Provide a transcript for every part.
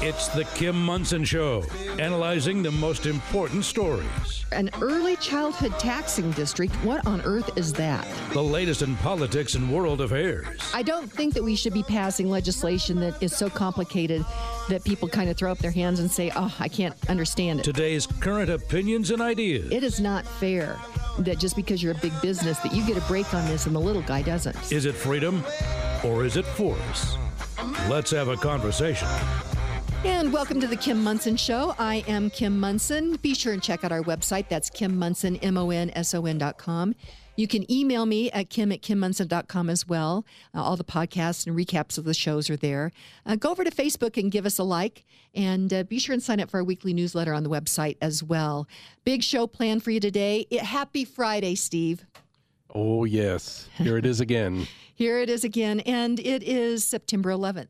It's the Kim Monson Show, analyzing the most important stories. An early childhood taxing district, what on earth is that? The latest in politics and world affairs. I don't think that we should be passing legislation that is so complicated that people kind of throw up their hands and say, oh, I can't understand it. Today's current opinions and ideas. It is not fair that just because you're a big business that you get a break on this and the little guy doesn't. Is it freedom or is it force? Let's have a conversation. And welcome to the Kim Monson Show. I am Kim Monson. Be sure and check out our website. That's Kim Monson, MONSON.com. You can email me at kim@kimmonson.com as well. All the podcasts and recaps of the shows are there. Go over to Facebook and give us a like. And be sure and sign up for our weekly newsletter on the website as well. Big show planned for you today. Happy Friday, Steve. Oh, yes. Here it is again. Here it is again. And it is September 11th.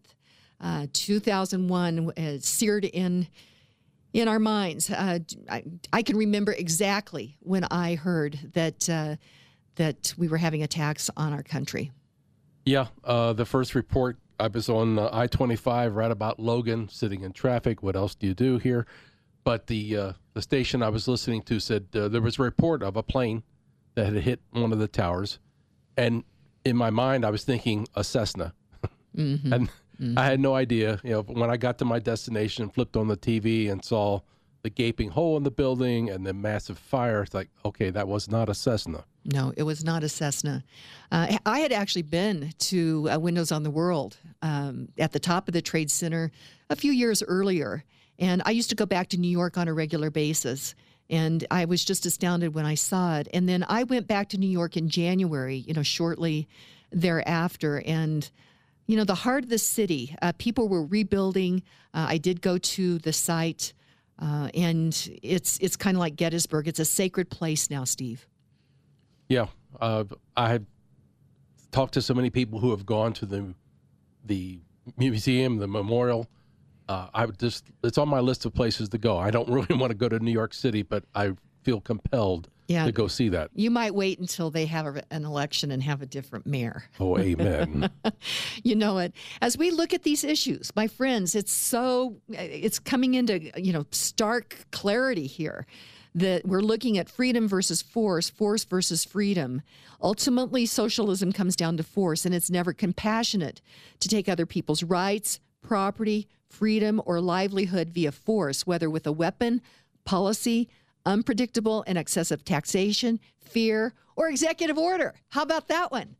2001 seared in our minds. I can remember exactly when I heard that we were having attacks on our country. Yeah, the first report, I was on I-25 right about Logan, sitting in traffic. What else do you do here? But the station I was listening to said there was a report of a plane that had hit one of the towers. And in my mind, I was thinking a Cessna. Mm-hmm. And I had no idea. You know, when I got to my destination, flipped on the TV and saw the gaping hole in the building and the massive fire, it's like, okay, that was not a Cessna. No, it was not a Cessna. I had actually been to Windows on the World at the top of the Trade Center a few years earlier. And I used to go back to New York on a regular basis. And I was just astounded when I saw it. And then I went back to New York in January, shortly thereafter. And the heart of the city, people were rebuilding. I did go to the site, and it's kind of like Gettysburg. It's a sacred place now, Steve. Yeah, I have talked to so many people who have gone to the museum, the memorial. It's on my list of places to go. I don't really want to go to New York City, but I feel compelled to go see that. You might wait until they have an election and have a different mayor. Oh, amen. You know it. As we look at these issues, my friends, it's coming into, stark clarity here that we're looking at freedom versus force versus freedom. Ultimately, socialism comes down to force, and it's never compassionate to take other people's rights, property, freedom, or livelihood via force, whether with a weapon, policy, unpredictable and excessive taxation, fear, or executive order. How about that one?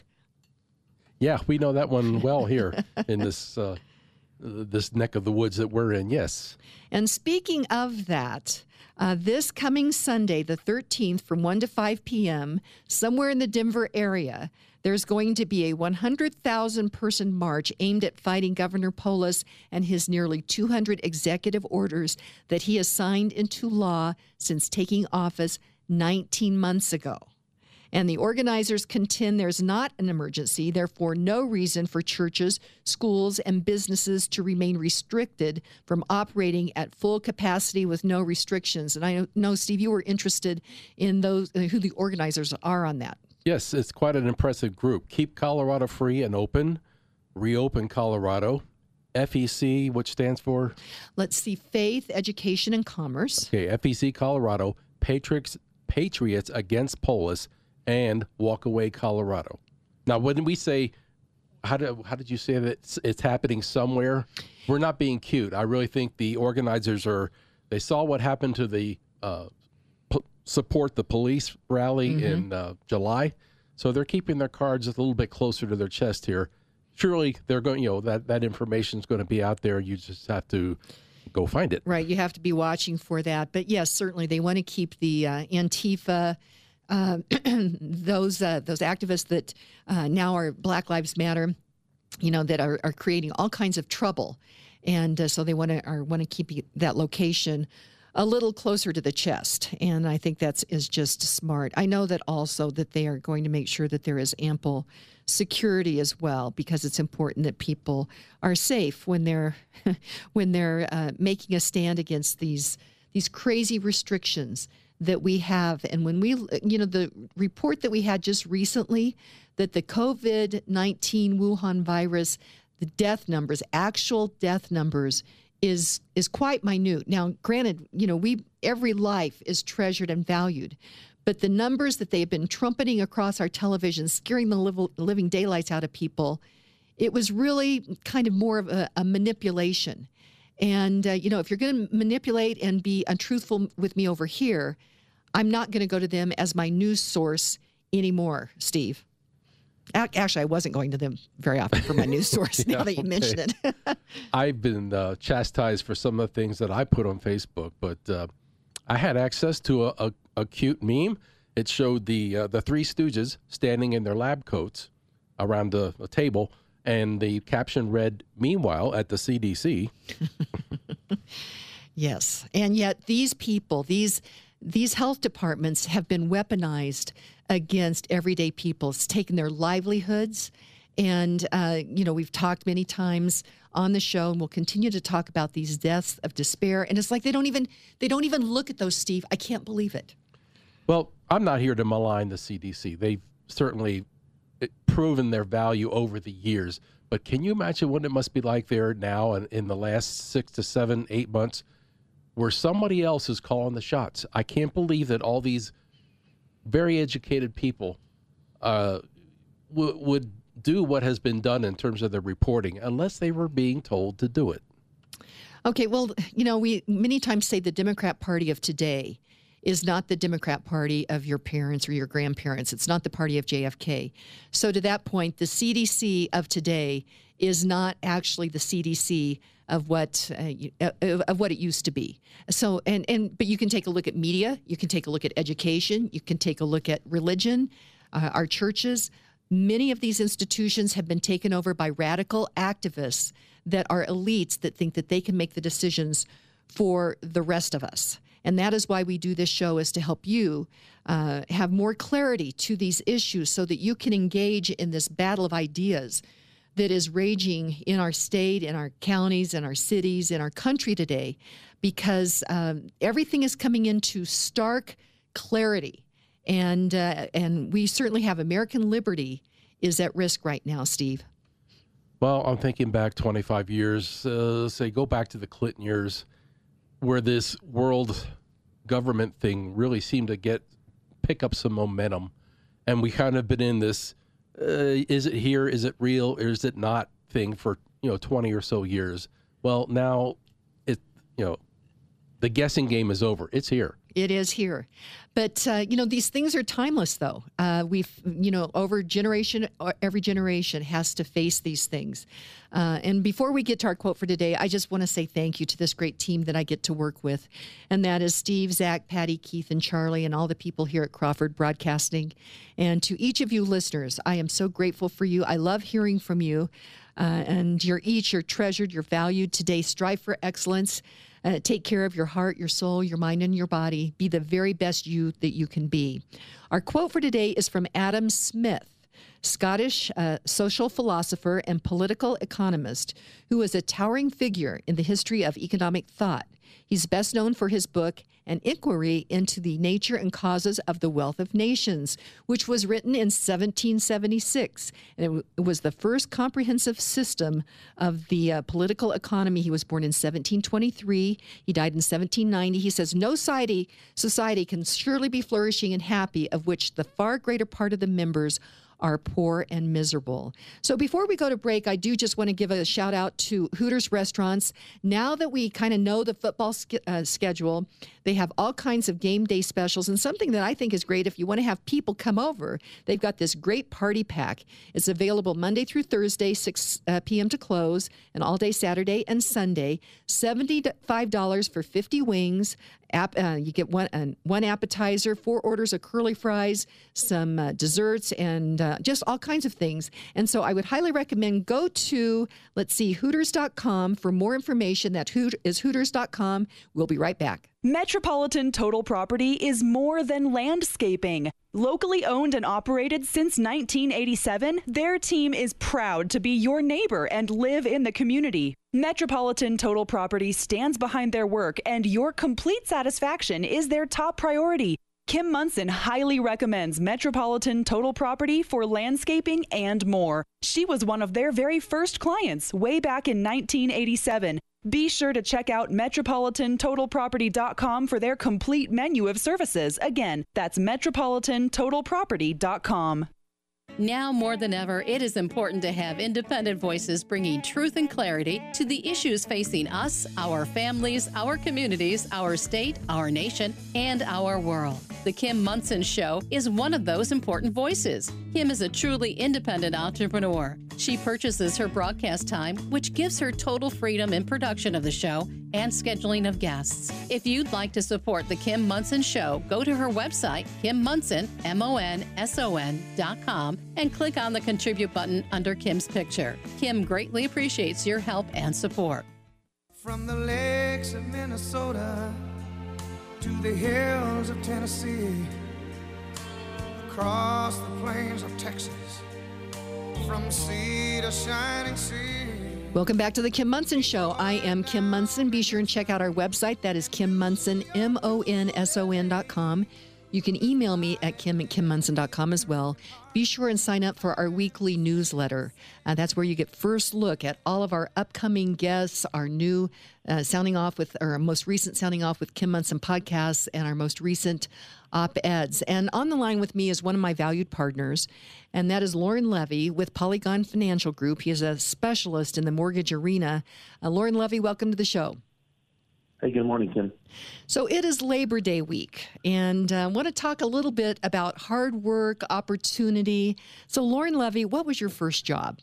Yeah, we know that one well here in this neck of the woods that we're in, yes. And speaking of that, this coming Sunday, the 13th, from 1 to 5 p.m., somewhere in the Denver area, there's going to be a 100,000-person march aimed at fighting Governor Polis and his nearly 200 executive orders that he has signed into law since taking office 19 months ago. And the organizers contend there's not an emergency, therefore no reason for churches, schools, and businesses to remain restricted from operating at full capacity with no restrictions. And I know, Steve, you were interested in those who the organizers are on that. Yes, it's quite an impressive group. Keep Colorado Free and Open, Reopen Colorado, FEC, which stands for? Let's see, Faith, Education, and Commerce. Okay, FEC Colorado, Patriots Against Polis, and Walk Away Colorado. Now, when we say, how did you say that it's happening somewhere? We're not being cute. I really think the organizers they saw what happened to the support the police rally in July. So they're keeping their cards a little bit closer to their chest here. Surely they're going, that information is going to be out there. You just have to go find it. Right. You have to be watching for that. But yes, certainly they want to keep the Antifa, those activists that now are Black Lives Matter, that are creating all kinds of trouble. And so they want to keep that location a little closer to the chest. And I think is just smart. I know that also that they are going to make sure that there is ample security as well, because it's important that people are safe when they're making a stand against these crazy restrictions that we have. And when the report that we had just recently, that the COVID-19 Wuhan virus, the death numbers, actual death numbers is quite minute. Now, granted, every life is treasured and valued, but the numbers that they have been trumpeting across our television, scaring the living daylights out of people, it was really kind of more of a manipulation. And, if you're going to manipulate and be untruthful with me over here, I'm not going to go to them as my news source anymore, Steve. Actually, I wasn't going to them very often for my news source, now that you mention it. I've been chastised for some of the things that I put on Facebook, but I had access to a cute meme. It showed the Three Stooges standing in their lab coats around a table, and the caption read, "Meanwhile, at the CDC." Yes. And yet these people, these health departments have been weaponized against everyday people. It's taken their livelihoods. And, we've talked many times on the show, and we'll continue to talk about these deaths of despair. And it's like they don't even look at those, Steve. I can't believe it. Well, I'm not here to malign the CDC. They've certainly proven their value over the years. But can you imagine what it must be like there now and in the last 6 to 7, 8 months where somebody else is calling the shots? I can't believe that all these very educated people would do what has been done in terms of the reporting unless they were being told to do it. Okay, well, we many times say the Democrat Party of today is not the Democrat Party of your parents or your grandparents. It's not the party of JFK. So to that point, the CDC of today is not actually the CDC of what it used to be. So but you can take a look at media, you can take a look at education, you can take a look at religion, our churches. Many of these institutions have been taken over by radical activists that are elites that think that they can make the decisions for the rest of us. And that is why we do this show, is to help you have more clarity to these issues so that you can engage in this battle of ideas that is raging in our state, in our counties, in our cities, in our country today, because everything is coming into stark clarity. And we certainly have American liberty is at risk right now, Steve. Well, I'm thinking back 25 years, say go back to the Clinton years, where this world government thing really seemed to pick up some momentum. And we kind of been in this, is it here, is it real, or is it not thing for, 20 or so years. Well, now the guessing game is over. It's here. It is here. But, these things are timeless, though. We've, over generation, every generation has to face these things. And before we get to our quote for today, I just want to say thank you to this great team that I get to work with. And that is Steve, Zach, Patty, Keith, and Charlie, and all the people here at Crawford Broadcasting. And to each of you listeners, I am so grateful for you. I love hearing from you. And you're treasured, you're valued today. Strive for excellence. Take care of your heart, your soul, your mind, and your body. Be the very best you that you can be. Our quote for today is from Adam Smith, Scottish social philosopher and political economist who is a towering figure in the history of economic thought. He's best known for his book, An Inquiry into the Nature and Causes of the Wealth of Nations, which was written in 1776. And it was the first comprehensive system of the political economy. He was born in 1723. He died in 1790. He says, no society can surely be flourishing and happy of which the far greater part of the members are poor and miserable. So before we go to break, I do just want to give a shout out to Hooters Restaurants. Now that we kind of know the football schedule, they have all kinds of game day specials. And something that I think is great, if you want to have people come over, they've got this great party pack. It's available Monday through Thursday, 6 p.m. to close, and all day Saturday and Sunday. $75 for 50 wings. You get one appetizer, 4 orders of curly fries, some desserts, and just all kinds of things. And so I would highly recommend go to, Hooters.com for more information. That is Hooters.com. We'll be right back. Metropolitan Total Property is more than landscaping. Locally owned and operated since 1987, their team is proud to be your neighbor and live in the community. Metropolitan Total Property stands behind their work, and your complete satisfaction is their top priority. Kim Munson highly recommends Metropolitan Total Property for landscaping and more. She was one of their very first clients way back in 1987. Be sure to check out MetropolitanTotalProperty.com for their complete menu of services. Again, that's MetropolitanTotalProperty.com. Now more than ever, it is important to have independent voices bringing truth and clarity to the issues facing us, our families, our communities, our state, our nation, and our world. The Kim Monson Show is one of those important voices. Kim is a truly independent entrepreneur. She purchases her broadcast time, which gives her total freedom in production of the show and scheduling of guests. If you'd like to support The Kim Monson Show, go to her website, KimMonson, MONSON.com, and click on the Contribute button under Kim's picture. Kim greatly appreciates your help and support. From the lakes of Minnesota to the hills of Tennessee, across the plains of Texas, from sea to shining sea. Welcome back to the Kim Monson Show. I am Kim Monson. Be sure and check out our website. That is Kim Monson, MONSON.com. You can email me at kim@kimmonson.com as well. Be sure and sign up for our weekly newsletter. That's where you get first look at all of our upcoming guests, our new our most recent sounding off with Kim Monson podcasts, and our most recent op-eds. And on the line with me is one of my valued partners, and that is Lauren Levy with Polygon Financial Group. He is a specialist in the mortgage arena. Lauren Levy, welcome to the show. Hey, good morning, Kim. So it is Labor Day week, and I want to talk a little bit about hard work, opportunity. So Lauren Levy, what was your first job?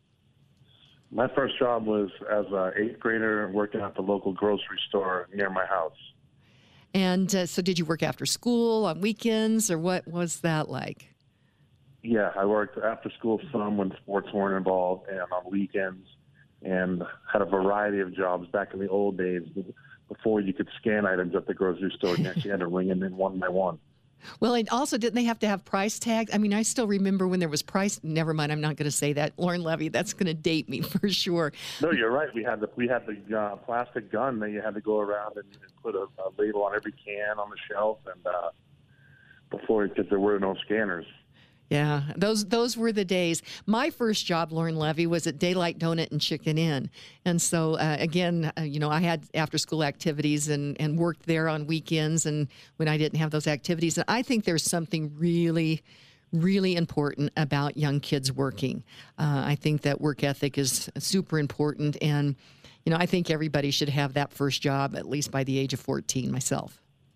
My first job was as an 8th grader working at the local grocery store near my house. And so did you work after school, on weekends, or what was that like? Yeah, I worked after school some when sports weren't involved and on weekends, and had a variety of jobs back in the old days before you could scan items at the grocery store. You actually had to ring them in one by one. Well, and also, didn't they have to have price tags? I mean, I still remember when there was price. Never mind, I'm not going to say that. Lauren Levy, that's going to date me for sure. No, you're right. We had the plastic gun that you had to go around and put a label on every can on the shelf, and because there were no scanners. Yeah, those were the days. My first job, Lauren Levy, was at Daylight Donut and Chicken Inn. And so, again, I had after-school activities and worked there on weekends and when I didn't have those activities. And I think there's something really, really important about young kids working. I think that work ethic is super important. And, I think everybody should have that first job at least by the age of 14 myself.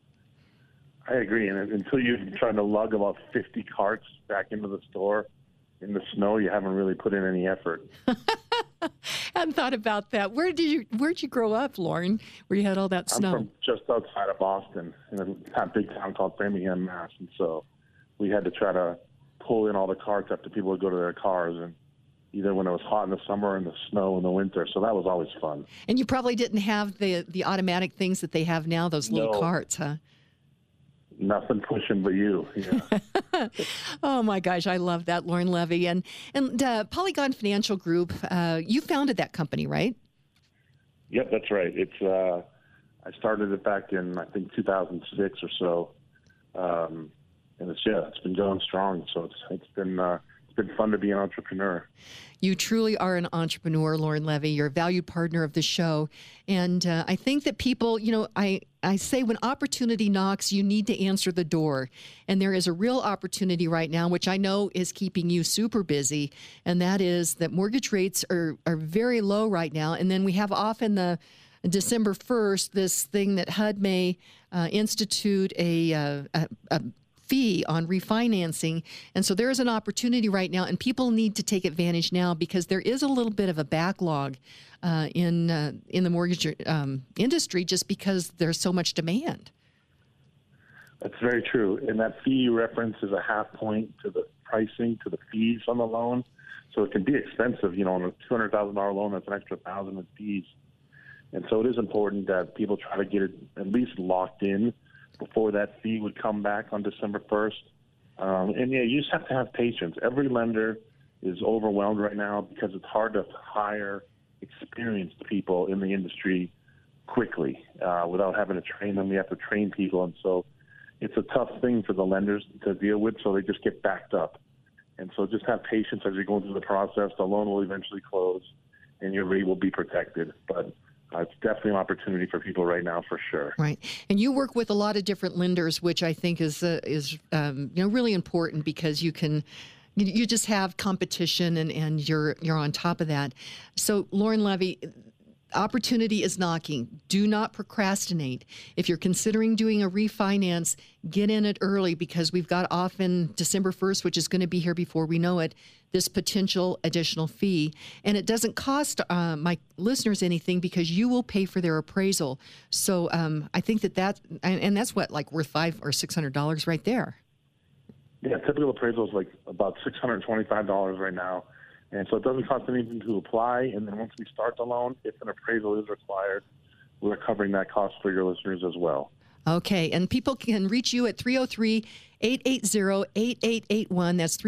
I agree, and until you're trying to lug about 50 carts back into the store in the snow, you haven't really put in any effort. I hadn't thought about that. Where'd you grow up, Lauren, where you had all that snow? I'm from just outside of Boston, in a big town called Framingham, Mass. And so we had to try to pull in all the carts after people would go to their cars, and either when it was hot in the summer or in the snow in the winter. So that was always fun. And you probably didn't have the automatic things that they have now, those little carts, huh? Nothing pushing but you. Yeah. Oh my gosh, I love that, Lauren Levy. And Polygon Financial Group, you founded that company, right? Yep, that's right. It's I started it back in I think 2006 or so, and it's been going strong. So it's been fun to be an entrepreneur. You truly are an entrepreneur, Lauren Levy. You're a valued partner of the show. And I think that people, I say when opportunity knocks, you need to answer the door. And there is a real opportunity right now, which I know is keeping you super busy. And that is that mortgage rates are very low right now. And then we have often the December 1st, this thing that HUD may institute a fee on refinancing. And so there is an opportunity right now, and people need to take advantage now because there is a little bit of a backlog in the mortgage industry just because there's so much demand. That's very true. And that fee you reference is a half point to the pricing, to the fees on the loan. So it can be expensive. On a $200,000 loan, that's an extra $1,000 in fees. And so it is important that people try to get it at least locked in before that fee would come back on December 1st. You just have to have patience. Every lender is overwhelmed right now because it's hard to hire experienced people in the industry quickly without having to train them. You have to train people. And so it's a tough thing for the lenders to deal with, so they just get backed up. And so just have patience as you're going through the process. The loan will eventually close, and your rate will be protected. But it's definitely an opportunity for people right now for sure. Right, and you work with a lot of different lenders, which I think is really important because you just have competition and you're on top of that. So Lauren Levy, opportunity is knocking. Do not procrastinate. If you're considering doing a refinance, get in it early because we've got often December 1st, which is going to be here before we know it, this potential additional fee. And it doesn't cost my listeners anything because you will pay for their appraisal. So I think that's what, like worth $500 or $600 right there. Yeah, typical appraisal is like about $625 right now. And so it doesn't cost anything to apply. And then once we start the loan, if an appraisal is required, we're covering that cost for your listeners as well. Okay. And people can reach you at 303-880-8881. That's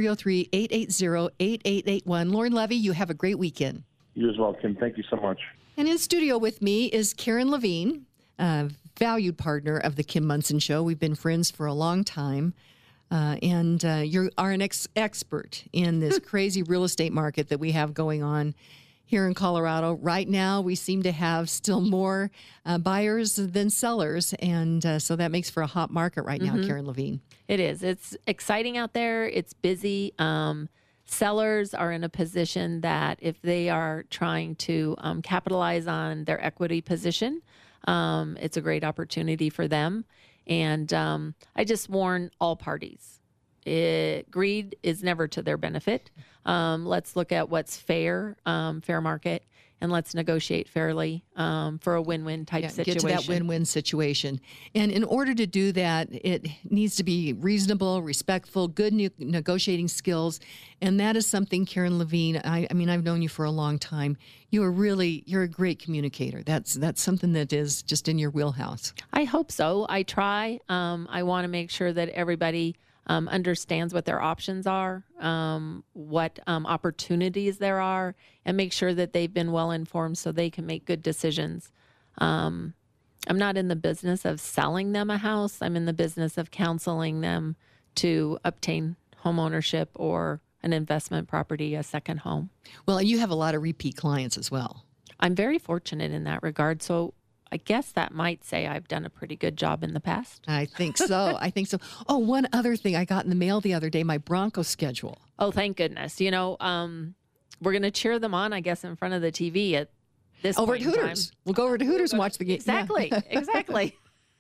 303-880-8881. Lauren Levy, you have a great weekend. You as well, Kim. Thank you so much. And in studio with me is Karen Levine, valued partner of the Kim Monson Show. We've been friends for a long time. And you are an expert in this crazy real estate market that we have going on here in Colorado. Right now, we seem to have still more buyers than sellers. And so that makes for a hot market right now, Karen Levine. It is. It's exciting out there. It's busy. Sellers are in a position that if they are trying to capitalize on their equity position, it's a great opportunity for them. And I just warn all parties. Greed is never to their benefit. Let's look at what's fair market, and let's negotiate fairly for a win-win type situation. Get to that win-win situation. And in order to do that, it needs to be reasonable, respectful, good negotiating skills. And that is something, Karen Levine, I mean, I've known you for a long time. You're a great communicator. That's something that is just in your wheelhouse. I hope so. I try. I want to make sure that everybody understands what their options are, what opportunities there are, and make sure that they've been well informed so they can make good decisions. I'm not in the business of selling them a house. I'm in the business of counseling them to obtain home ownership or an investment property, a second home. Well, you have a lot of repeat clients as well. I'm very fortunate in that regard. So I guess that might say I've done a pretty good job in the past. I think so. Oh, one other thing I got in the mail the other day, my Bronco schedule. Oh, thank goodness. You know, we're going to cheer them on, I guess, in front of the TV at this over point at Hooters. We'll go over to Hooters and watch the game. Exactly. Yeah. Exactly.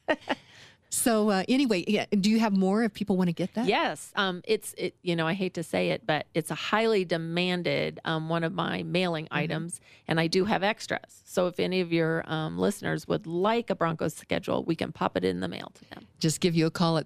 So anyway, do you have more if people want to get that? Yes. You know, I hate to say it, but it's a highly demanded one of my mailing items, and I do have extras. So if any of your listeners would like a Broncos schedule, we can pop it in the mail to them. Just give you a call at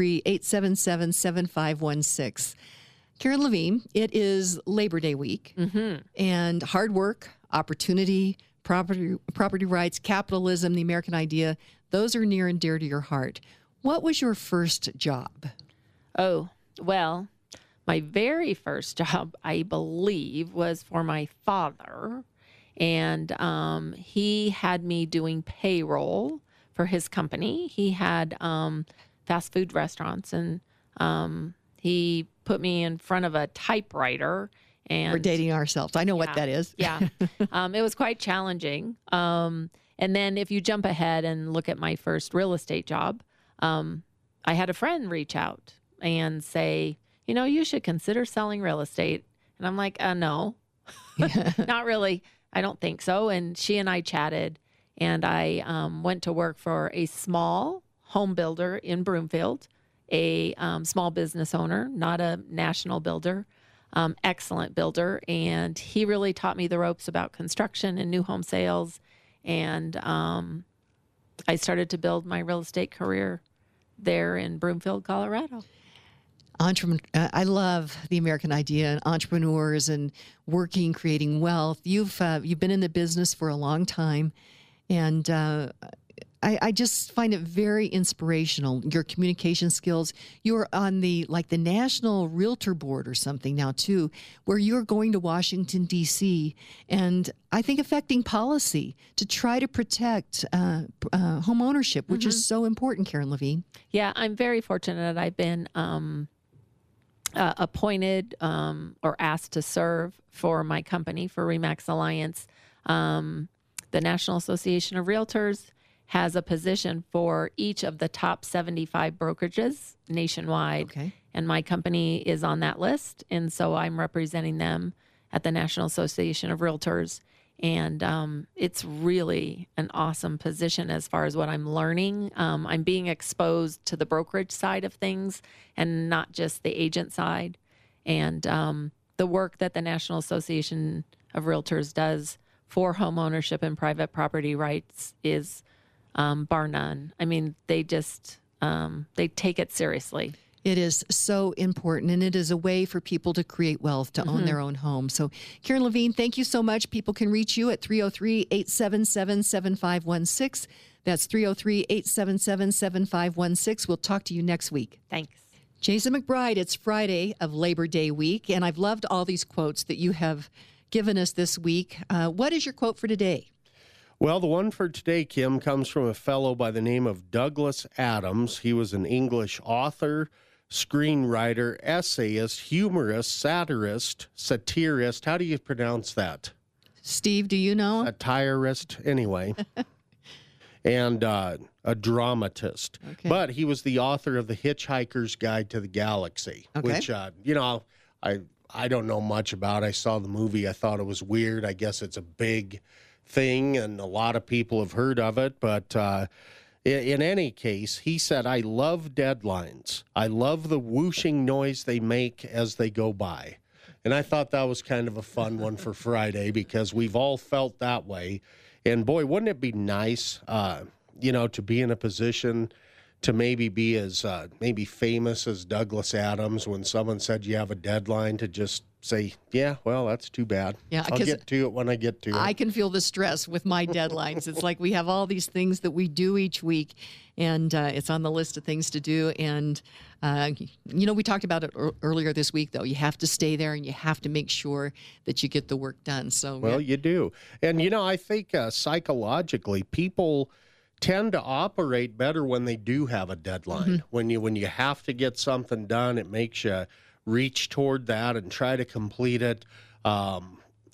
303-877-7516. Karen Levine, it is Labor Day week, and hard work, opportunity, property rights, capitalism, the American idea, those are near and dear to your heart. What was your first job? Oh, well, my very first job, I believe, was for my father. And he had me doing payroll for his company. He had fast food restaurants, and he put me in front of a typewriter. And we're dating ourselves. I know what that is. Yeah. It was quite challenging. And then if you jump ahead and look at my first real estate job, I had a friend reach out and say, you know, you should consider selling real estate. And I'm like, no, not really. I don't think so. And she and I chatted, and I went to work for a small home builder in Broomfield, a small business owner, not a national builder. Excellent builder. And he really taught me the ropes about construction and new home sales. And I started to build my real estate career there in Broomfield, Colorado. I love the American idea and entrepreneurs and working, creating wealth. You've been in the business for a long time, and I just find it very inspirational. Your communication skills. You're on the National Realtor Board or something now too, where you're going to Washington D.C. and I think affecting policy to try to protect home ownership, which is so important. Karen Levine. Yeah, I'm very fortunate. I've been appointed or asked to serve for my company, for RE/MAX Alliance. The National Association of Realtors has a position for each of the top 75 brokerages nationwide. Okay. And my company is on that list. And so I'm representing them at the National Association of Realtors. And it's really an awesome position as far as what I'm learning. I'm being exposed to the brokerage side of things and not just the agent side. And the work that the National Association of Realtors does for home ownership and private property rights is bar none. I mean, they just, they take it seriously. It is so important, and it is a way for people to create wealth, to own their own home. So, Karen Levine, thank you so much. People can reach you at 303-877-7516. That's 303-877-7516. We'll talk to you next week. Thanks. Jason McBride, it's Friday of Labor Day week, and I've loved all these quotes that you have given us this week. What is your quote for today? Well, the one for today, Kim, comes from a fellow by the name of Douglas Adams. He was an English author, screenwriter, essayist, humorist, satirist. How do you pronounce that? Steve, do you know? Satirist, anyway. And a dramatist. Okay. But he was the author of The Hitchhiker's Guide to the Galaxy, which, I don't know much about. I saw the movie. I thought it was weird. I guess it's a big thing, and a lot of people have heard of it. But in any case, he said, I love deadlines. I love the whooshing noise they make as they go by. And I thought that was kind of a fun one for Friday, because we've all felt that way. And boy, wouldn't it be nice, to be in a position to maybe be as maybe famous as Douglas Adams when someone said you have a deadline, to just say, yeah, well, that's too bad. Yeah, I'll get to it when I get to it. I can feel the stress with my deadlines. It's like we have all these things that we do each week, and it's on the list of things to do. And, we talked about it earlier this week, though. You have to stay there, and you have to make sure that you get the work done. So, well, you do. And, I think psychologically, people tend to operate better when they do have a deadline. When you have to get something done, it makes you reach toward that and try to complete it. Kim,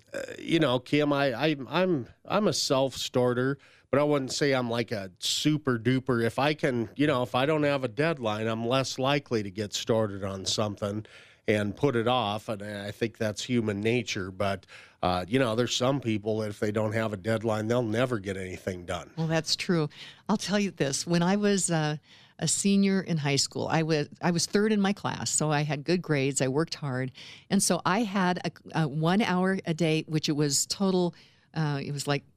I'm a self-starter, but I wouldn't say I'm like a super duper. If I can, if I don't have a deadline, I'm less likely to get started on something and put it off. And I think that's human nature. But, there's some people that if they don't have a deadline, they'll never get anything done. Well, that's true. I'll tell you this. When I was a senior in high school, I was third in my class, so I had good grades. I worked hard. And so I had a 1 hour a day, which it was total, it was like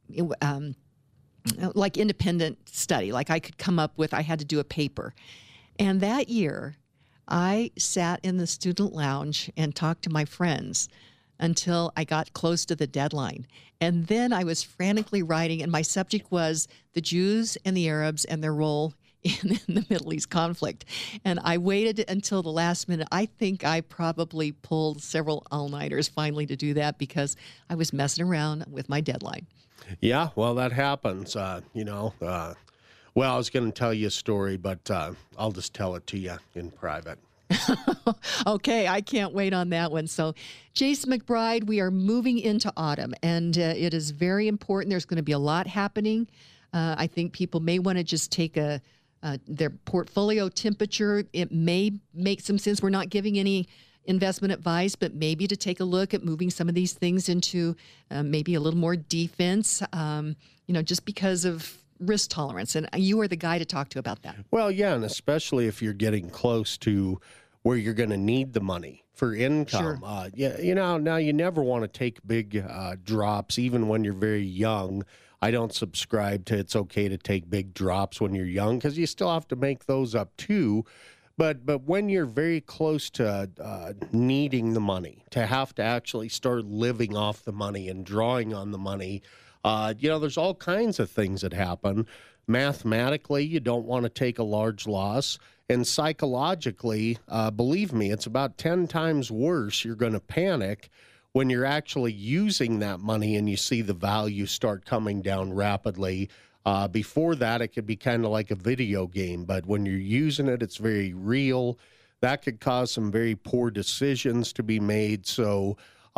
independent study. Like I could come up with, I had to do a paper. And that year, I sat in the student lounge and talked to my friends until I got close to the deadline. And then I was frantically writing, and my subject was the Jews and the Arabs and their role in the Middle East conflict. And I waited until the last minute. I think I probably pulled several all-nighters finally to do that, because I was messing around with my deadline. Yeah, well, that happens. Well, I was going to tell you a story, but I'll just tell it to you in private. Okay, I can't wait on that one. So, Jason McBride, we are moving into autumn, and it is very important. There's going to be a lot happening. I think people may want to just take their portfolio temperature. It may make some sense. We're not giving any investment advice, but maybe to take a look at moving some of these things into maybe a little more defense, just because of risk tolerance. And you are the guy to talk to about that. Well, yeah, and especially if you're getting close to where you're going to need the money for income. Sure. Now you never want to take big drops, even when you're very young. I don't subscribe to it's okay to take big drops when you're young, because you still have to make those up too. But when you're very close to needing the money, to have to actually start living off the money and drawing on the money, there's all kinds of things that happen. Mathematically, you don't want to take a large loss. And psychologically, believe me, it's about 10 times worse. You're going to panic when you're actually using that money and you see the value start coming down rapidly. Before that, it could be kind of like a video game. But when you're using it, it's very real. That could cause some very poor decisions to be made. So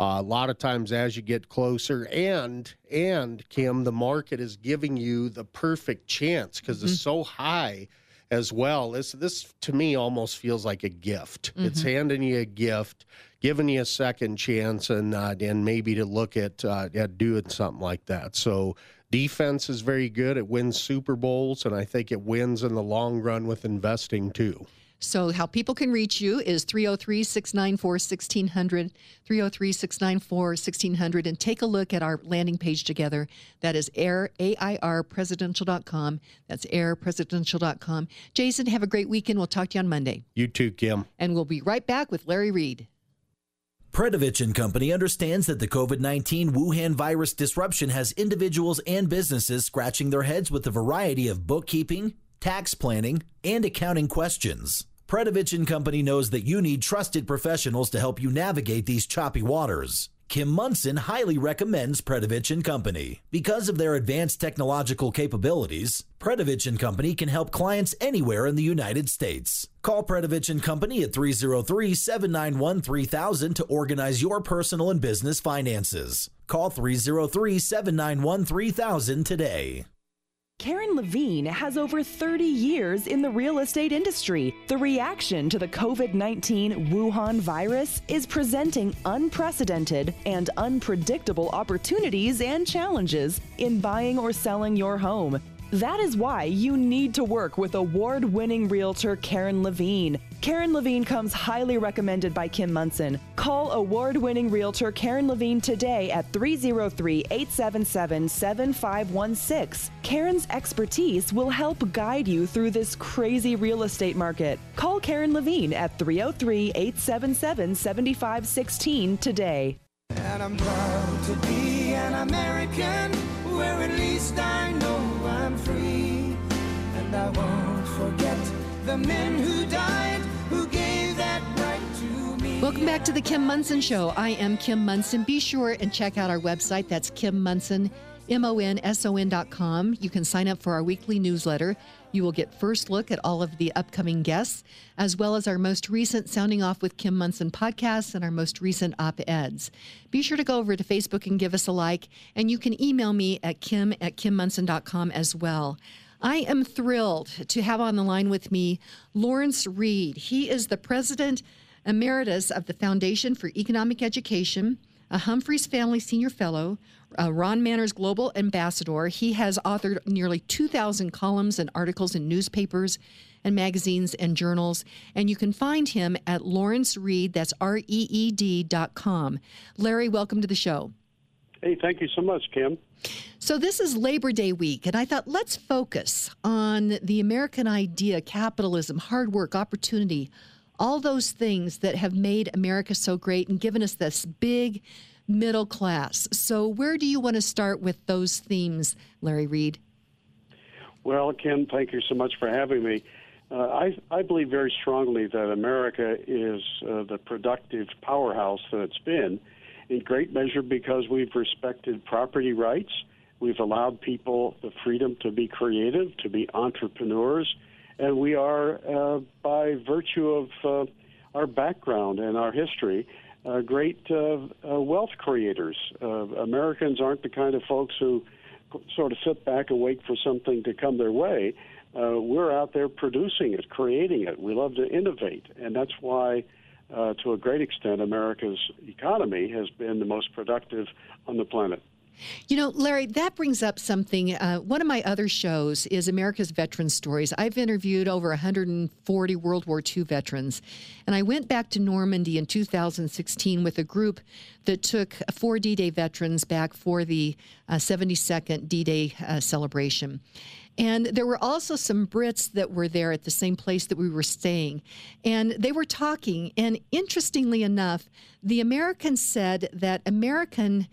A lot of times as you get closer, and Kim, the market is giving you the perfect chance because it's so high as well. This to me almost feels like a gift. It's handing you a gift, giving you a second chance, and maybe to look at doing something like that. So defense is very good. It wins Super Bowls, and I think it wins in the long run with investing too. So how people can reach you is 303-694-1600, 303-694-1600, and take a look at our landing page together. That is airpresidential.com. That's airpresidential.com. Jason, have a great weekend. We'll talk to you on Monday. You too, Kim. And we'll be right back with Larry Reed. Predovich and Company understands that the COVID-19 Wuhan virus disruption has individuals and businesses scratching their heads with a variety of bookkeeping, tax planning, and accounting questions. Predovich and Company knows that you need trusted professionals to help you navigate these choppy waters. Kim Munson highly recommends Predovich and Company. Because of their advanced technological capabilities, Predovich and Company can help clients anywhere in the United States. Call Predovich and Company at 303-791-3000 to organize your personal and business finances. Call 303-791-3000 today. Karen Levine has over 30 years in the real estate industry. The reaction to the COVID-19 Wuhan virus is presenting unprecedented and unpredictable opportunities and challenges in buying or selling your home. That is why you need to work with award-winning realtor Karen Levine. Karen Levine comes highly recommended by Kim Munson. Call award-winning realtor Karen Levine today at 303-877-7516. Karen's expertise will help guide you through this crazy real estate market. Call Karen Levine at 303-877-7516 today. And I'm proud to be an American, where at least I know I'm free. And I won't forget the men who died, who gave that right to me. Welcome back to the Kim Munson Show. I am Kim Munson. Be sure and check out our website. That's Kim Munson, MONSON.com. You can sign up for our weekly newsletter. You will get first look at all of the upcoming guests, as well as our most recent Sounding Off with Kim Munson podcasts and our most recent op-eds. Be sure to go over to Facebook and give us a like, and you can email me at kim@kimmunson.com as well. I am thrilled to have on the line with me Lawrence Reed. He is the President Emeritus of the Foundation for Economic Education, a Humphreys Family Senior Fellow, Ron Manners Global Ambassador. He has authored nearly 2,000 columns and articles in newspapers and magazines and journals. And you can find him at Lawrence Reed, that's REED.com. Larry, welcome to the show. Hey, thank you so much, Kim. So this is Labor Day week, and I thought let's focus on the American idea, capitalism, hard work, opportunity, all those things that have made America so great and given us this big middle class. So where do you want to start with those themes, Larry Reed? Well, Kim, thank you so much for having me. I believe very strongly that America is the productive powerhouse that it's been, in great measure because we've respected property rights. We've allowed people the freedom to be creative, to be entrepreneurs, and we are, by virtue of our background and our history, great wealth creators. Americans aren't the kind of folks who sort of sit back and wait for something to come their way. We're out there producing it, creating it. We love to innovate, and that's why, to a great extent, America's economy has been the most productive on the planet. You know, Larry, that brings up something. One of my other shows is America's Veteran Stories. I've interviewed over 140 World War II veterans, and I went back to Normandy in 2016 with a group that took 4 D-Day veterans back for the 72nd D-Day celebration. And there were also some Brits that were there at the same place that we were staying. And they were talking, and interestingly enough, the Americans said that American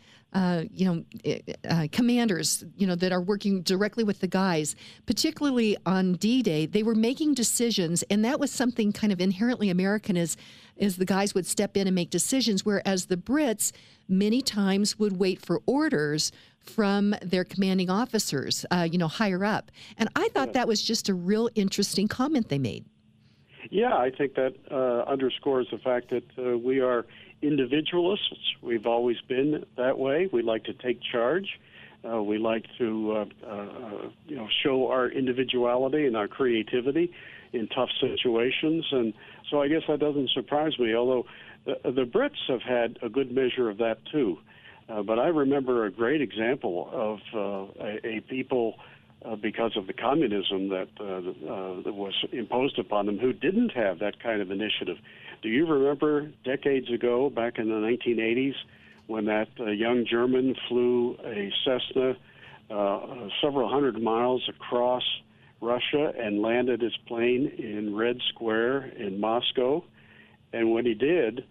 commanders, that are working directly with the guys, particularly on D-Day, they were making decisions, and that was something kind of inherently American is the guys would step in and make decisions, whereas the Brits many times would wait for orders from their commanding officers, higher up. And I thought that was just a real interesting comment they made. Yeah, I think that underscores the fact that we are individualists. We've always been that way. We like to take charge. We like to show our individuality and our creativity in tough situations. And so I guess that doesn't surprise me, although the Brits have had a good measure of that too. But I remember a great example of a people, because of the communism that was imposed upon them, who didn't have that kind of initiative. Do you remember decades ago, back in the 1980s, when that young German flew a Cessna several hundred miles across Russia and landed his plane in Red Square in Moscow? And when he did,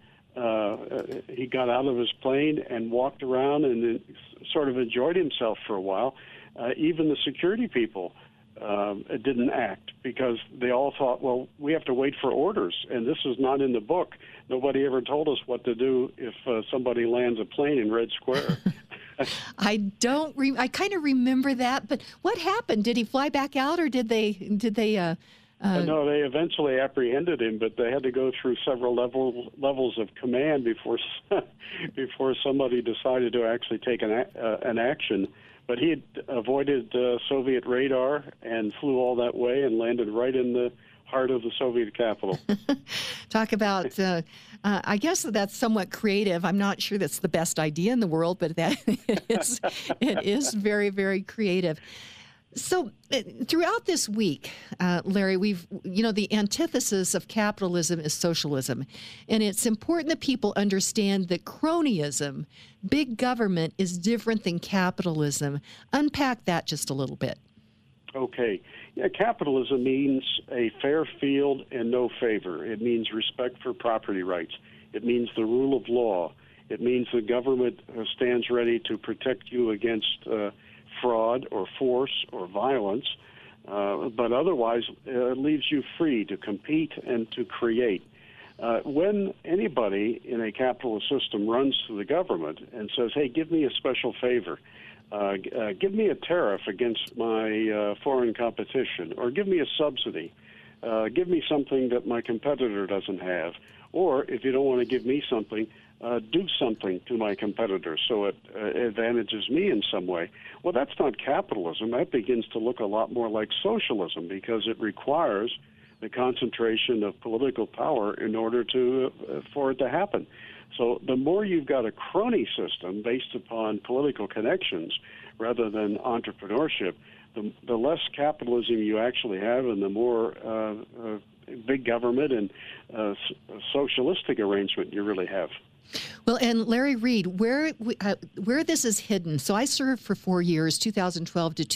he got out of his plane and walked around and sort of enjoyed himself for a while. Even the security people didn't act because they all thought, well, we have to wait for orders, and this is not in the book. Nobody ever told us what to do if somebody lands a plane in Red Square. I kind of remember that, but what happened? Did he fly back out, or did they? No, they eventually apprehended him, but they had to go through several levels of command before somebody decided to actually take an action. But he had avoided Soviet radar and flew all that way and landed right in the heart of the Soviet capital. Talk about, I guess that's somewhat creative. I'm not sure that's the best idea in the world, but that it is very, very creative. So throughout this week, Larry, the antithesis of capitalism is socialism. And it's important that people understand that cronyism, big government, is different than capitalism. Unpack that just a little bit. Okay. Yeah, capitalism means a fair field and no favor. It means respect for property rights. It means the rule of law. It means the government stands ready to protect you against fraud or force or violence, but otherwise leaves you free to compete and to create. When anybody in a capitalist system runs to the government and says, hey, give me a special favor, give me a tariff against my foreign competition, or give me a subsidy, give me something that my competitor doesn't have, or if you don't want to give me something, do something to my competitor so it advantages me in some way. Well, that's not capitalism. That begins to look a lot more like socialism because it requires the concentration of political power in order for it to happen. So the more you've got a crony system based upon political connections rather than entrepreneurship, the less capitalism you actually have and the more big government and socialistic arrangement you really have. Well, and Larry Reed, where this is hidden. So I served for 4 years, 2012 to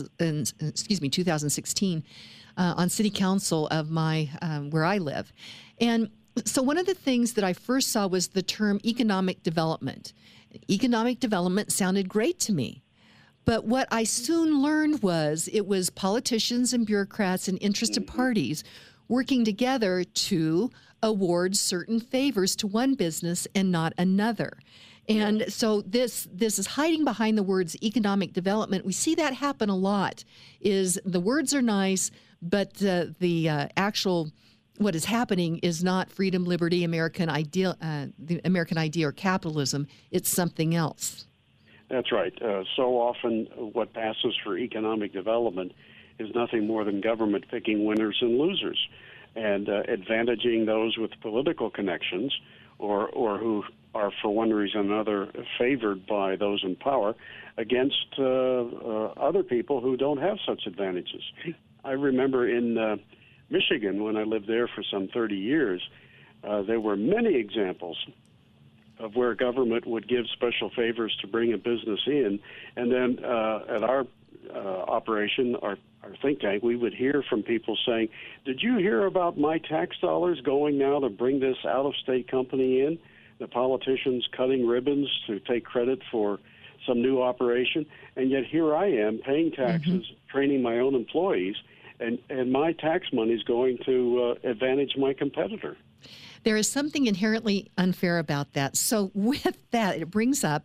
2016, on city council of where I live, and so one of the things that I first saw was the term economic development. Economic development sounded great to me. But what I soon learned was it was politicians and bureaucrats and interested parties working together to award certain favors to one business and not another. And so this is hiding behind the words economic development. We see that happen a lot, is the words are nice, but the actual what is happening is not freedom, liberty, American ideal, the American idea or capitalism. It's something else. That's right. So often what passes for economic development is nothing more than government picking winners and losers and advantaging those with political connections or who are for one reason or another favored by those in power against other people who don't have such advantages. I remember in Michigan, when I lived there for some 30 years, there were many examples of where government would give special favors to bring a business in, and then at our operation, our think tank, we would hear from people saying, did you hear about my tax dollars going now to bring this out-of-state company in? The politicians cutting ribbons to take credit for some new operation, and yet here I am paying taxes, training my own employees, and my tax money is going to advantage my competitor. There is something inherently unfair about that. So with that, it brings up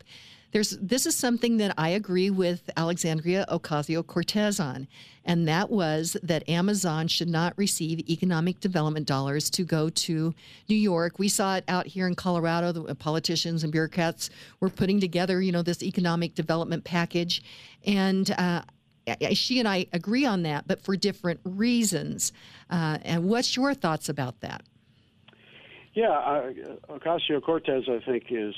this is something that I agree with Alexandria Ocasio-Cortez on, and that was that Amazon should not receive economic development dollars to go to New York. We saw it out here in Colorado. The politicians and bureaucrats were putting together, this economic development package, and she and I agree on that, but for different reasons. And what's your thoughts about that? Yeah, Ocasio-Cortez, I think, is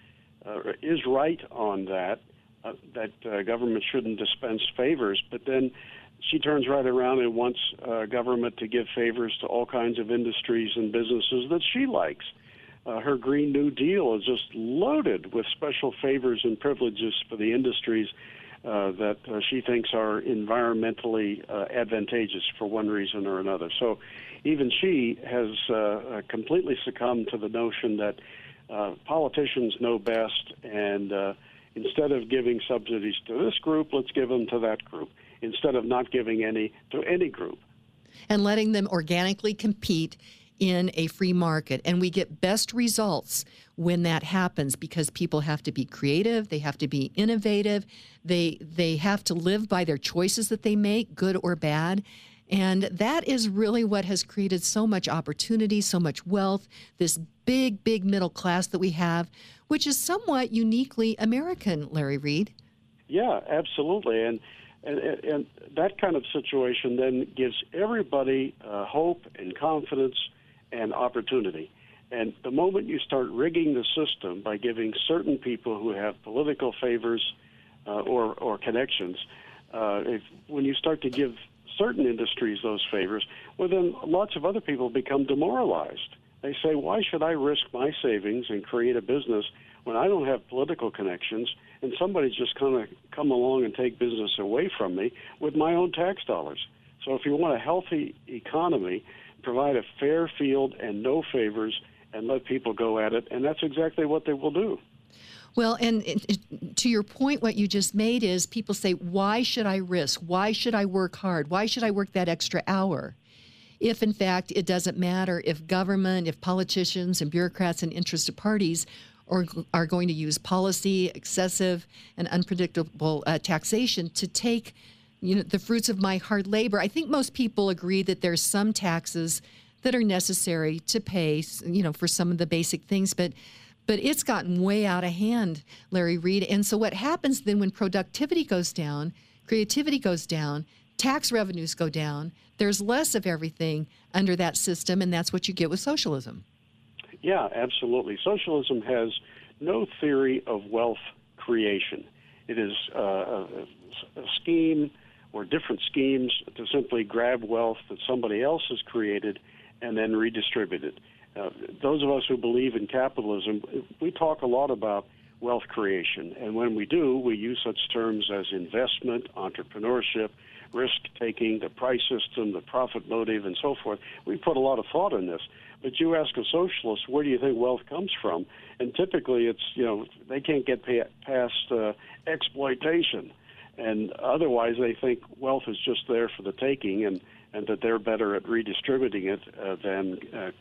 right on that, that government shouldn't dispense favors, but then she turns right around and wants government to give favors to all kinds of industries and businesses that she likes. Her Green New Deal is just loaded with special favors and privileges for the industries that she thinks are environmentally advantageous for one reason or another. So even she has completely succumbed to the notion that politicians know best, and instead of giving subsidies to this group, let's give them to that group, instead of not giving any to any group. And letting them organically compete in a free market. And we get best results when that happens, because people have to be creative, they have to be innovative, they have to live by their choices that they make, good or bad. And that is really what has created so much opportunity, so much wealth, this big, big middle class that we have, which is somewhat uniquely American, Larry Reed. Yeah, absolutely. And that kind of situation then gives everybody hope and confidence and opportunity. And the moment you start rigging the system by giving certain people who have political favors or connections, when you start to give certain industries those favors, well, then lots of other people become demoralized. They say, why should I risk my savings and create a business when I don't have political connections and somebody's just going to come along and take business away from me with my own tax dollars? So if you want a healthy economy, provide a fair field and no favors and let people go at it, and that's exactly what they will do. Well, and to your point, what you just made is people say, why should I risk? Why should I work hard? Why should I work that extra hour? If, in fact, it doesn't matter if government, if politicians and bureaucrats and interested parties are going to use policy, excessive and unpredictable taxation to take the fruits of my hard labor. I think most people agree that there's some taxes that are necessary to pay, for some of the basic things, but it's gotten way out of hand, Larry Reed. And so what happens then when productivity goes down, creativity goes down, tax revenues go down, there's less of everything under that system, and that's what you get with socialism. Yeah, absolutely. Socialism has no theory of wealth creation. It is a scheme or different schemes to simply grab wealth that somebody else has created and then redistribute it. Those of us who believe in capitalism, we talk a lot about wealth creation. And when we do, we use such terms as investment, entrepreneurship, risk-taking, the price system, the profit motive, and so forth. We put a lot of thought in this. But you ask a socialist, where do you think wealth comes from? And typically it's, they can't get past exploitation. And otherwise they think wealth is just there for the taking, and that they're better at redistributing it than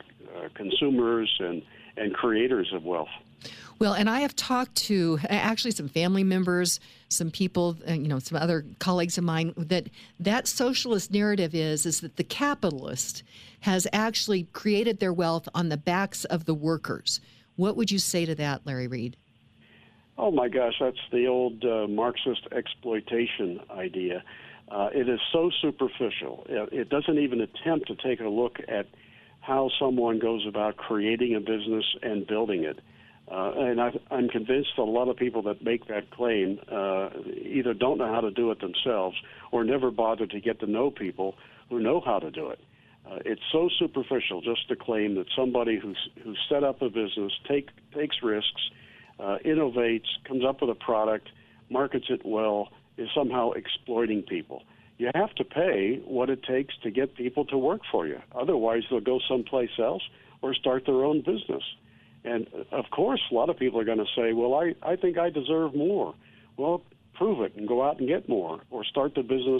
consumers and creators of wealth. Well, and I have talked to actually some family members, some people, some other colleagues of mine, that socialist narrative is that the capitalist has actually created their wealth on the backs of the workers. What would you say to that, Larry Reed? Oh, my gosh, that's the old Marxist exploitation idea. It is so superficial. It doesn't even attempt to take a look at how someone goes about creating a business and building it. And I'm convinced that a lot of people that make that claim either don't know how to do it themselves or never bother to get to know people who know how to do it. It's so superficial just to claim that somebody who's set up a business, takes risks, innovates, comes up with a product, markets it well, is somehow exploiting people. You have to pay what it takes to get people to work for you. Otherwise, they'll go someplace else or start their own business. And, of course, a lot of people are going to say, well, I think I deserve more. Well, prove it and go out and get more, or start the business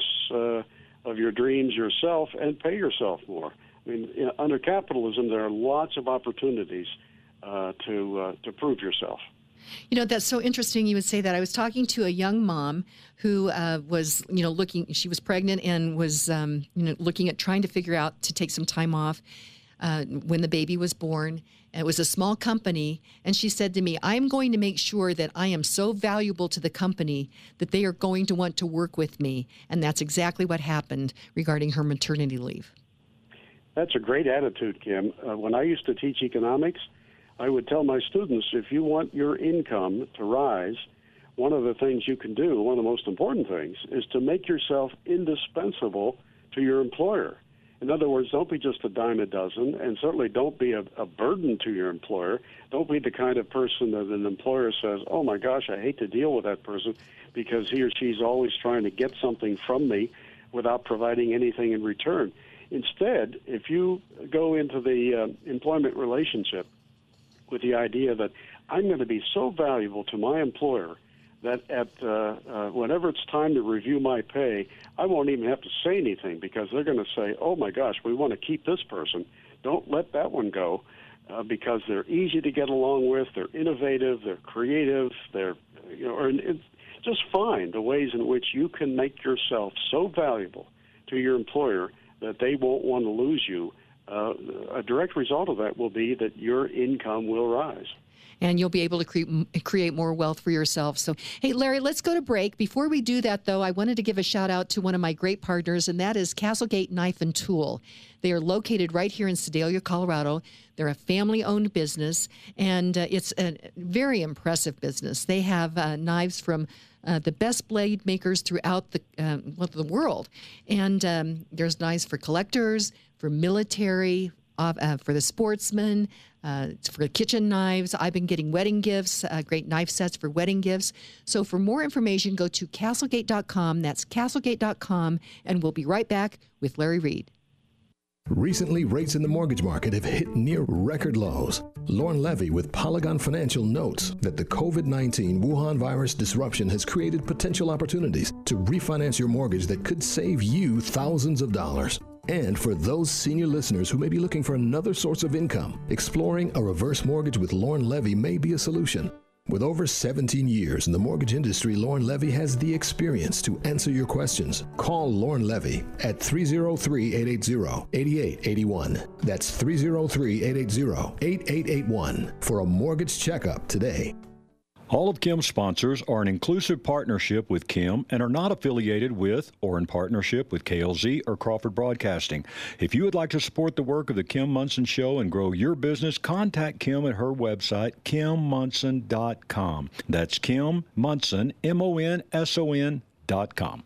of your dreams yourself and pay yourself more. I mean, under capitalism, there are lots of opportunities to prove yourself. You know, that's so interesting you would say that. I was talking to a young mom who was, she was pregnant and was, looking at trying to figure out to take some time off when the baby was born. And it was a small company. And she said to me, I'm going to make sure that I am so valuable to the company that they are going to want to work with me. And that's exactly what happened regarding her maternity leave. That's a great attitude, Kim. When I used to teach economics, I would tell my students, if you want your income to rise, one of the things you can do, one of the most important things, is to make yourself indispensable to your employer. In other words, don't be just a dime a dozen, and certainly don't be a burden to your employer. Don't be the kind of person that an employer says, oh my gosh, I hate to deal with that person because he or she's always trying to get something from me without providing anything in return. Instead, if you go into the employment relationship with the idea that I'm going to be so valuable to my employer that at whenever it's time to review my pay, I won't even have to say anything because they're going to say, oh, my gosh, we want to keep this person. Don't let that one go because they're easy to get along with, they're innovative, they're creative, just find the ways in which you can make yourself so valuable to your employer that they won't want to lose you. A direct result of that will be that your income will rise. And you'll be able to create more wealth for yourself. So, hey, Larry, let's go to break. Before we do that, though, I wanted to give a shout out to one of my great partners, and that is Castlegate Knife and Tool. They are located right here in Sedalia, Colorado. They're a family-owned business, and it's a very impressive business. They have knives from the best blade makers throughout the world. And there's knives for collectors, for military, for the sportsmen, for kitchen knives. I've been getting wedding gifts, great knife sets for wedding gifts. So for more information, go to castlegate.com. That's castlegate.com. And we'll be right back with Larry Reed. Recently, rates in the mortgage market have hit near record lows. Lauren Levy with Polygon Financial notes that the COVID-19 Wuhan virus disruption has created potential opportunities to refinance your mortgage that could save you thousands of dollars. And for those senior listeners who may be looking for another source of income, exploring a reverse mortgage with Lauren Levy may be a solution. With over 17 years in the mortgage industry, Lauren Levy has the experience to answer your questions. Call Lauren Levy at 303-880-8881. That's 303-880-8881 for a mortgage checkup today. All of Kim's sponsors are an inclusive partnership with Kim and are not affiliated with or in partnership with KLZ or Crawford Broadcasting. If you would like to support the work of the Kim Monson Show and grow your business, contact Kim at her website, KimMonson.com. That's Kim Monson, MONSON.com.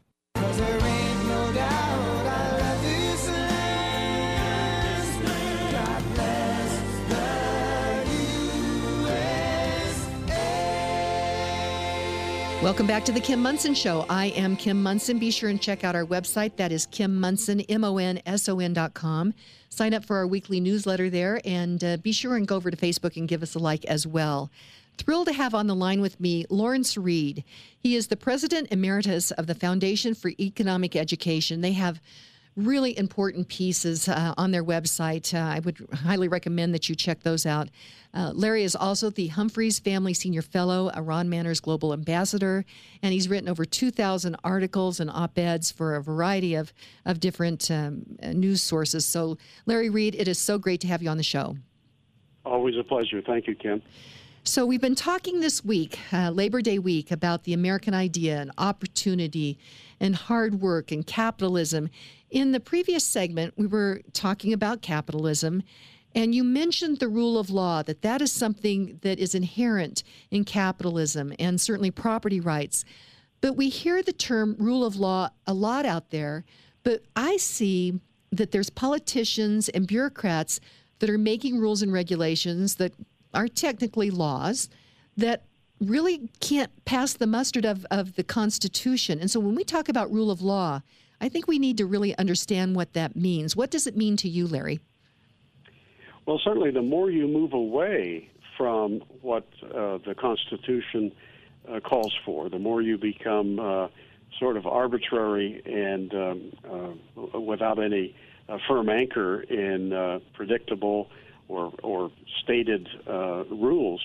Welcome back to the Kim Monson Show. I am Kim Monson. Be sure and check out our website. That is Kim Monson, MONSON.com. Sign up for our weekly newsletter there, and be sure and go over to Facebook and give us a like as well. Thrilled to have on the line with me Lawrence Reed. He is the President Emeritus of the Foundation for Economic Education. They have really important pieces on their website. I would highly recommend that you check those out. Larry is also the Humphreys Family Senior Fellow, a Ron Manners Global Ambassador, and he's written over 2,000 articles and op-eds for a variety of different news sources. So, Larry Reed, it is so great to have you on the show. Always a pleasure. Thank you, Kim. So we've been talking this week, Labor Day week, about the American idea and opportunity and hard work and capitalism. In the previous segment, we were talking about capitalism, and you mentioned the rule of law, that is something that is inherent in capitalism and certainly property rights. But we hear the term rule of law a lot out there, but I see that there's politicians and bureaucrats that are making rules and regulations that are technically laws that really can't pass the mustard of the Constitution. And so when we talk about rule of law, I think we need to really understand what that means. What does it mean to you, Larry? Well, certainly the more you move away from what the Constitution calls for, the more you become sort of arbitrary and without any firm anchor in predictable or stated rules,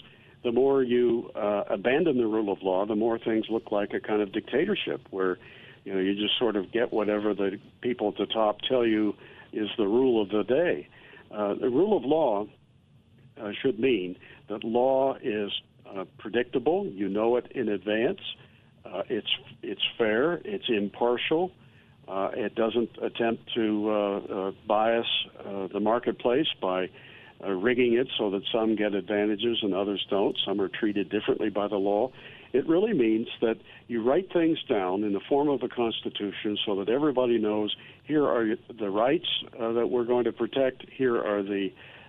the more you abandon the rule of law, the more things look like a kind of dictatorship where, you just sort of get whatever the people at the top tell you is the rule of the day. The rule of law should mean that law is predictable. You know it in advance. It's fair. It's impartial. It doesn't attempt to bias the marketplace by rigging it so that some get advantages and others don't. Some are treated differently by the law. It really means that you write things down in the form of a constitution so that everybody knows here are the rights that we're going to protect. Here are the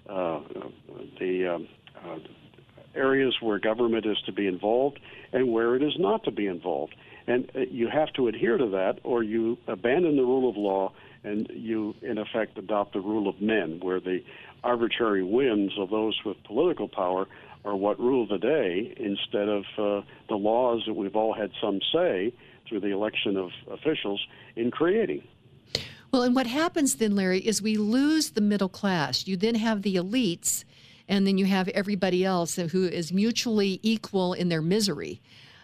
areas where government is to be involved and where it is not to be involved. And you have to adhere to that, or you abandon the rule of law and you, in effect, adopt the rule of men, where the arbitrary whims of those with political power are what rule the day instead of the laws that we've all had some say through the election of officials in creating. Well, and what happens then, Larry, is we lose the middle class. You then have the elites, and then you have everybody else who is mutually equal in their misery.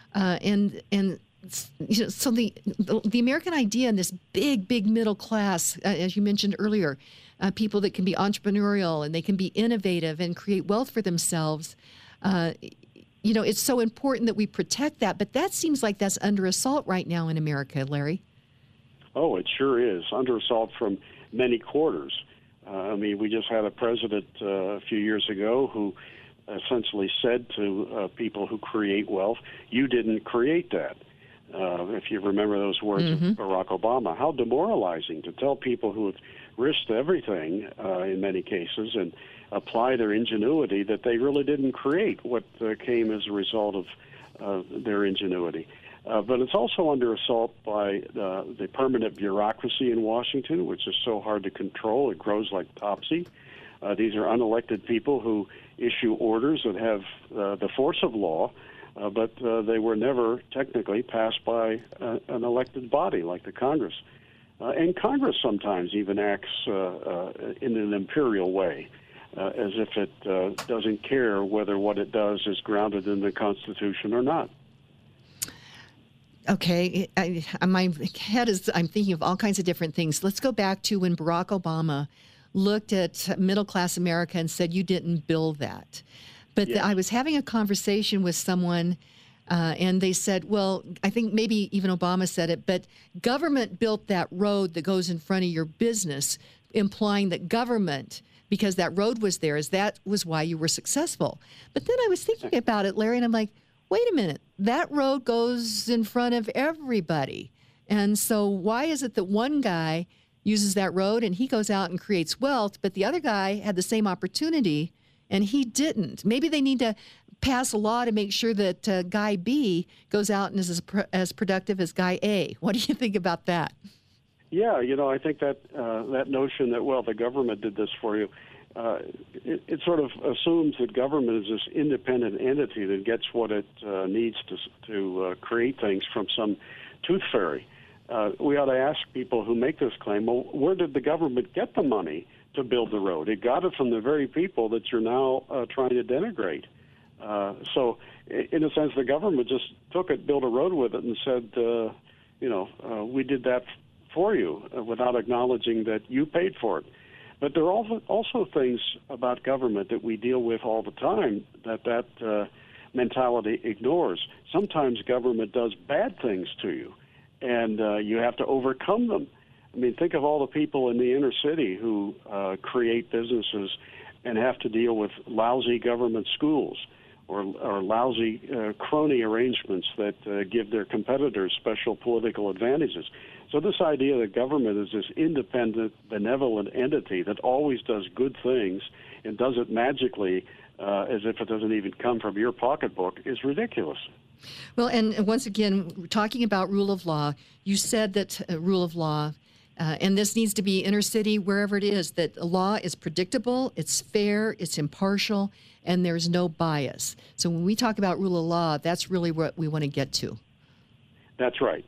So the American idea in this big middle class, as you mentioned earlier, people that can be entrepreneurial and they can be innovative and create wealth for themselves, it's so important that we protect that. But that seems like that's under assault right now in America, Larry. Oh, it sure is, under assault from many quarters. We just had a president a few years ago who essentially said to people who create wealth, you didn't create that. If you remember those words of Barack Obama, how demoralizing to tell people who have risked everything in many cases and apply their ingenuity that they really didn't create what came as a result of their ingenuity. But it's also under assault by the permanent bureaucracy in Washington, which is so hard to control. It grows like topsy. These are unelected people who issue orders that have the force of law, but they were never technically passed by an elected body like the Congress. And Congress sometimes even acts in an imperial way, as if it doesn't care whether what it does is grounded in the Constitution or not. Okay, my head is, I'm thinking of all kinds of different things. Let's go back to when Barack Obama looked at middle-class America and said, you didn't build that. But yes. I was having a conversation with someone, and they said, well, I think maybe even Obama said it, but government built that road that goes in front of your business, implying that government, because that road was there, that was why you were successful. But then I was thinking about it, Larry, and I'm like, wait a minute, that road goes in front of everybody. And so why is it that one guy uses that road and he goes out and creates wealth, but the other guy had the same opportunity and he didn't? Maybe they need to pass a law to make sure that guy B goes out and is as productive as guy A. What do you think about that? Yeah, I think that that notion that, well, the government did this for you, it sort of assumes that government is this independent entity that gets what it needs to create things from some tooth fairy. We ought to ask people who make this claim, well, where did the government get the money to build the road? It got it from the very people that you're now trying to denigrate. So, in a sense, the government just took it, built a road with it, and said, we did that for you, without acknowledging that you paid for it. But there are also things about government that we deal with all the time that mentality ignores. Sometimes government does bad things to you, and you have to overcome them. I mean, think of all the people in the inner city who create businesses and have to deal with lousy government schools or lousy crony arrangements that give their competitors special political advantages. So this idea that government is this independent, benevolent entity that always does good things and does it magically as if it doesn't even come from your pocketbook is ridiculous. Well, and once again, talking about rule of law, you said that rule of law, and this needs to be inner city, wherever it is, that the law is predictable, it's fair, it's impartial, and there's no bias. So when we talk about rule of law, that's really what we want to get to. That's right.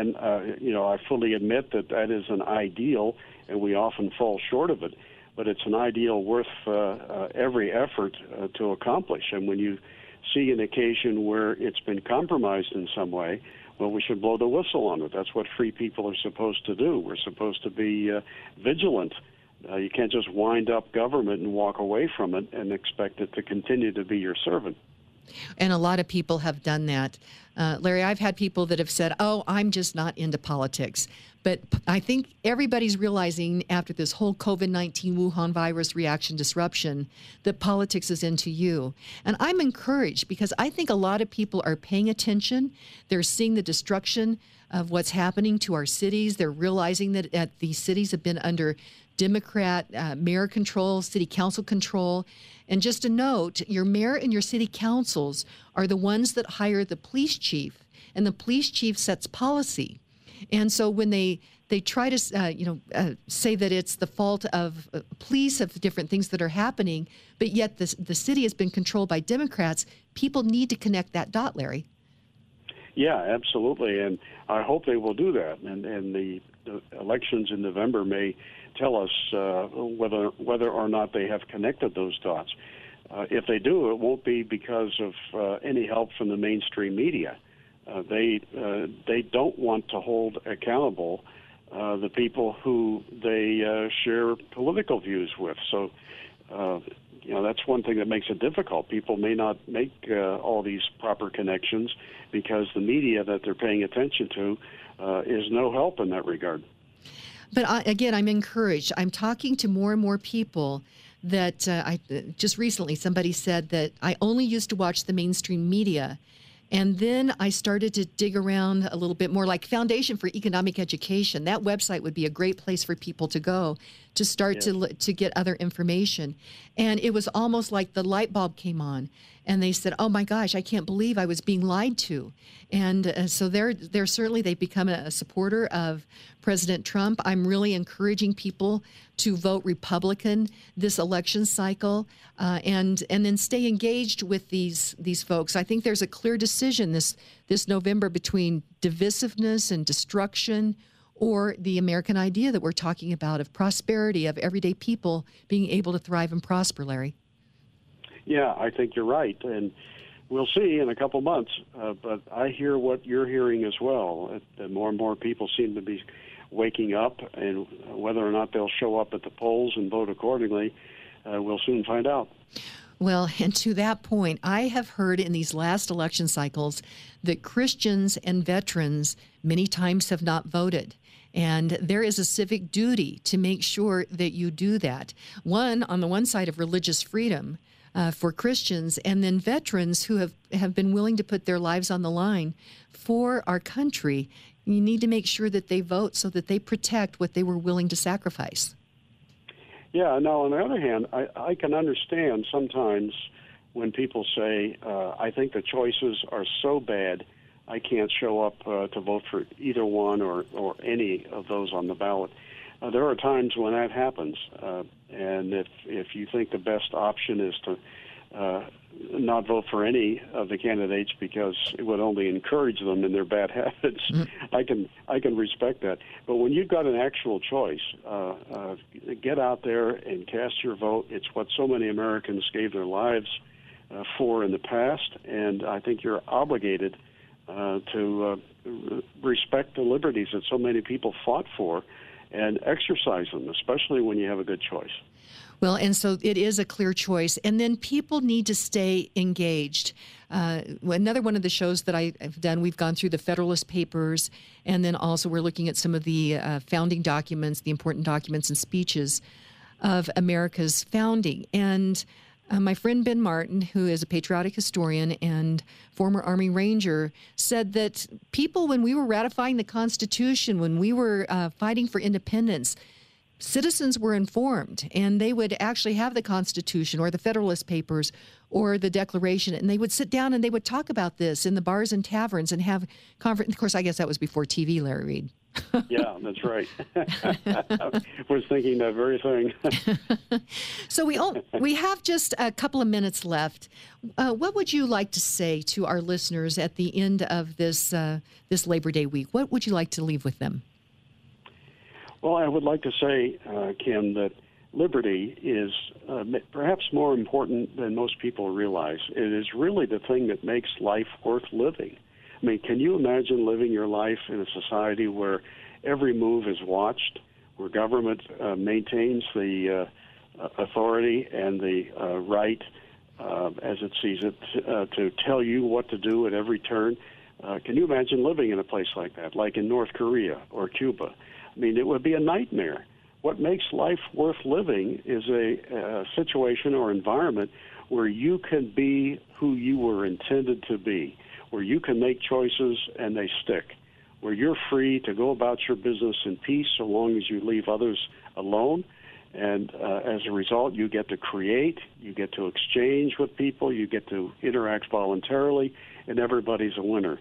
I fully admit that is an ideal, and we often fall short of it. But it's an ideal worth every effort to accomplish. And when you see an occasion where it's been compromised in some way, well, we should blow the whistle on it. That's what free people are supposed to do. We're supposed to be vigilant. You can't just wind up government and walk away from it and expect it to continue to be your servant. And a lot of people have done that. Larry, I've had people that have said, oh, I'm just not into politics. But I think everybody's realizing after this whole COVID-19 Wuhan virus reaction disruption that politics is into you. And I'm encouraged because I think a lot of people are paying attention. They're seeing the destruction of what's happening to our cities. They're realizing that these cities have been under Democrat mayor control, city council control. And just a note, your mayor and your city councils are the ones that hire the police chief, and the police chief sets policy. And so when they try to say that it's the fault of police, of different things that are happening, but yet the city has been controlled by Democrats, people need to connect that dot, Larry. Yeah, absolutely. And I hope they will do that. And the elections in November may tell us whether or not they have connected those dots. If they do, it won't be because of any help from the mainstream media. They don't want to hold accountable the people who they share political views with. So, that's one thing that makes it difficult. People may not make all these proper connections because the media that they're paying attention to is no help in that regard. But I'm encouraged. I'm talking to more and more people that just recently somebody said that I only used to watch the mainstream media. And then I started to dig around a little bit more, like Foundation for Economic Education. That website would be a great place for people to go to start to get other information. And it was almost like the light bulb came on. And they said, oh, my gosh, I can't believe I was being lied to. And so they've become a supporter of President Trump. I'm really encouraging people to vote Republican this election cycle and then stay engaged with these folks. I think there's a clear decision this November between divisiveness and destruction or the American idea that we're talking about of prosperity, of everyday people being able to thrive and prosper, Larry. Yeah, I think you're right. And we'll see in a couple months. But I hear what you're hearing as well. That more and more people seem to be waking up, and whether or not they'll show up at the polls and vote accordingly, we'll soon find out. Well, and to that point, I have heard in these last election cycles that Christians and veterans many times have not voted. And there is a civic duty to make sure that you do that. On the one side of religious freedom for Christians, and then veterans who have been willing to put their lives on the line for our country. You need to make sure that they vote so that they protect what they were willing to sacrifice. Yeah, now, on the other hand, I can understand sometimes when people say, I think the choices are so bad, I can't show up to vote for either one or any of those on the ballot. There are times when that happens, and if you think the best option is to not vote for any of the candidates because it would only encourage them in their bad habits, I can respect that. But when you've got an actual choice, get out there and cast your vote. It's what so many Americans gave their lives for in the past, and I think you're obligated to respect the liberties that so many people fought for and exercise them, especially when you have a good choice. Well, and so it is a clear choice. And then people need to stay engaged. Another one of the shows that I've done, we've gone through the Federalist Papers, and then also we're looking at some of the founding documents, the important documents and speeches of America's founding. And my friend Ben Martin, who is a patriotic historian and former Army Ranger, said that people, when we were ratifying the Constitution, when we were fighting for independence, citizens were informed, and they would actually have the Constitution or the Federalist Papers or the Declaration, and they would sit down and they would talk about this in the bars and taverns and have conference. Of course, I guess that was before TV, Larry Reed. Yeah, that's right. I was thinking that very thing. So we have just a couple of minutes left. What would you like to say to our listeners at the end of this Labor Day week? What would you like to leave with them? Well, I would like to say, Kim, that liberty is perhaps more important than most people realize. It is really the thing that makes life worth living. I mean, can you imagine living your life in a society where every move is watched, where government maintains the authority and the right, as it sees it, to tell you what to do at every turn? Can you imagine living in a place like that, like in North Korea or Cuba? I mean, it would be a nightmare. What makes life worth living is a situation or environment where you can be who you were intended to be, where you can make choices and they stick, where you're free to go about your business in peace so long as you leave others alone. And as a result, you get to create, you get to exchange with people, you get to interact voluntarily, and everybody's a winner.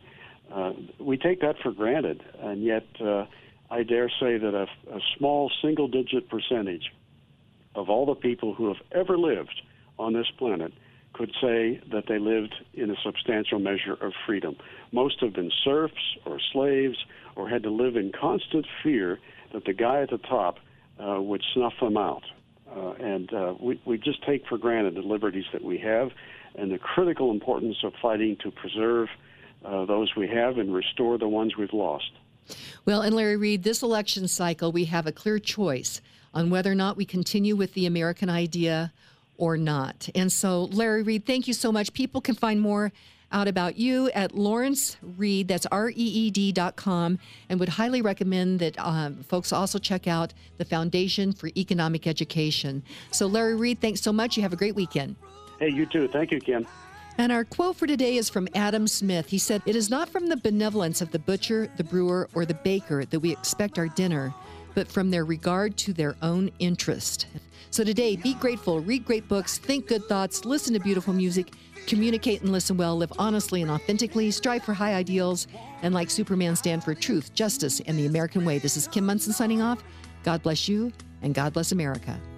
We take that for granted, and yet I dare say that a small single-digit percentage of all the people who have ever lived on this planet could say that they lived in a substantial measure of freedom. Most have been serfs or slaves or had to live in constant fear that the guy at the top would snuff them out. And we just take for granted the liberties that we have and the critical importance of fighting to preserve those we have and restore the ones we've lost. Well, and Larry Reed, this election cycle, we have a clear choice on whether or not we continue with the American idea or not. And so, Larry Reed, thank you so much. People can find more out about you at Lawrence Reed, that's REED.com, and would highly recommend that folks also check out the Foundation for Economic Education. So, Larry Reed, thanks so much. You have a great weekend. Hey, you too. Thank you, Kim. And our quote for today is from Adam Smith. He said, "It is not from the benevolence of the butcher, the brewer, or the baker that we expect our dinner, but from their regard to their own interest." So today, be grateful, read great books, think good thoughts, listen to beautiful music, communicate and listen well, live honestly and authentically, strive for high ideals, and like Superman, stand for truth, justice, and the American way. This is Kim Monson signing off. God bless you, and God bless America.